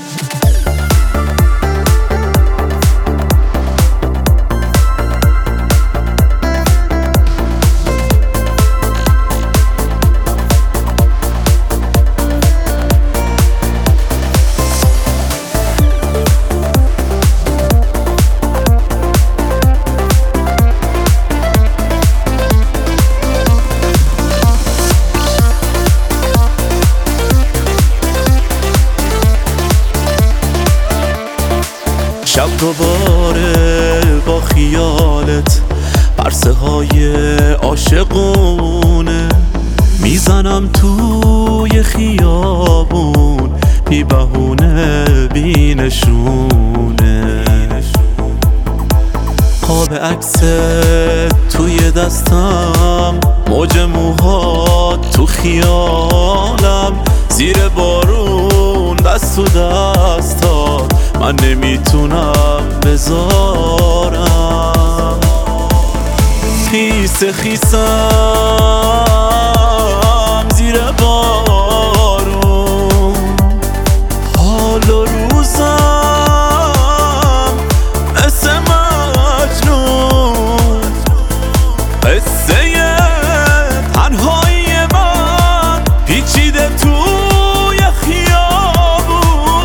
شب دوباره با خیالت پرسه های عاشقونه میزنم توی خیابون بی بهونه بی نشونه قاب عکست توی دستم موج موهات تو خیالم زیر بارون دست تو دستات من نمیتونم بذارم خیس خیسم زیر بارون حال و روزم مثل مجنون قصه تنهایی من پیچیده توی خیابون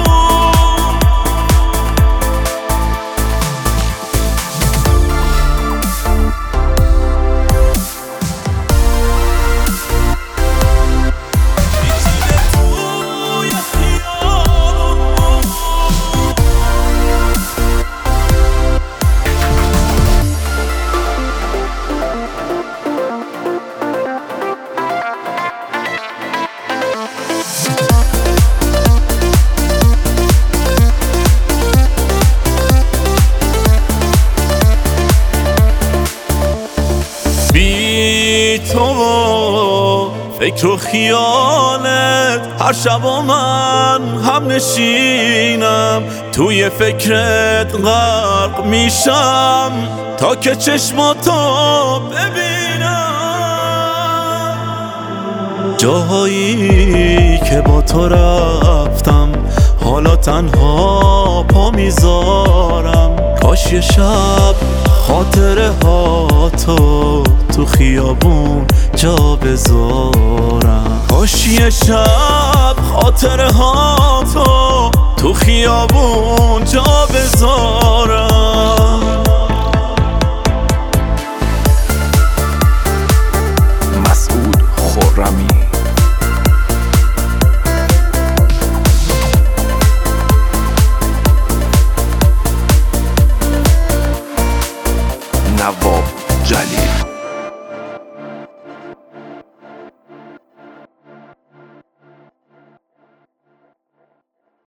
بی تو فکر و خیالت هر شب و من هم نشینم توی فکرت غرق میشم تا که چشماتو ببینم جاهایی که با تو رفتم حالا تنها پا میذارم کاش یه شب خاطره ها تو خیابون جا بذارم کاش یه شب خاطره ها تو خیابون جا بذارم مسعود خرمی نواب جلیل